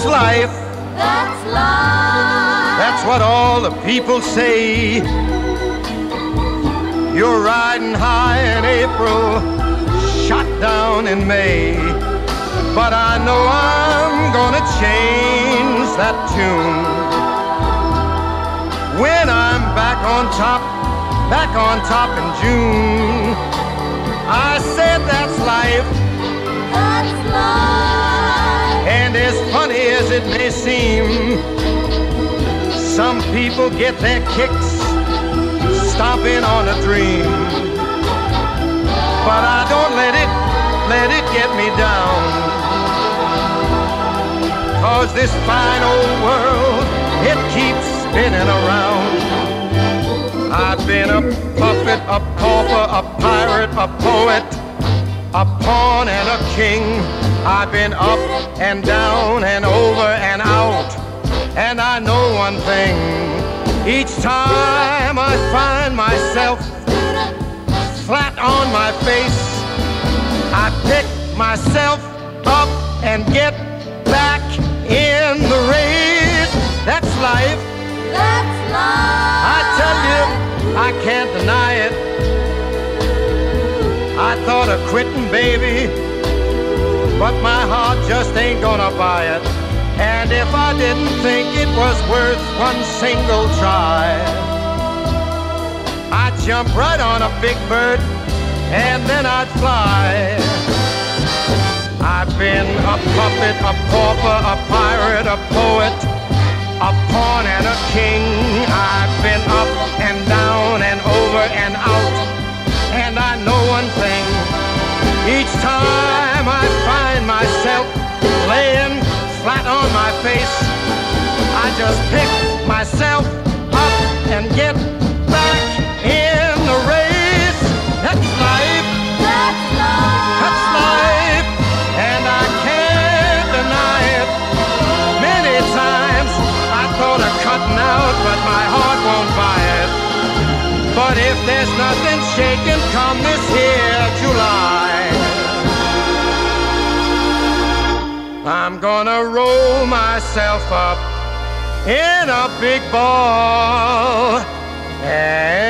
that's life. That's life. That's what all the people say. You're riding high in April, shot down in May. But I know I'm gonna change that tune when I'm back on top in June. I said that's life. That's life. And as funny as it may seem, some people get their kicks stomping on a dream. But I don't let it get me down. 'Cause this fine old world, it keeps spinning around. I've been a puppet, a pauper, a pirate, a poet, a pawn and a king. I've been up and down and over and out. And I know one thing, each time I find myself flat on my face, I pick myself up and get back in the race. That's life. That's life. I tell you, I can't deny it. I thought of quitting, baby, but my heart just ain't gonna buy it. And if I didn't think it was worth one single try, I'd jump right on a big bird and then I'd fly. I've been a puppet, a pauper, a pirate, a poet, a pawn and a king. I've been up and down and over and out. And I know one thing, each time I find myself laying flat on my face, I just pick myself up and get back in the race. That's life. That's life. That's life. And I can't deny it. Many times I thought of cutting out, but my heart won't buy it. But if there's nothing shaking come this here July, I'm gonna roll myself up in a big ball and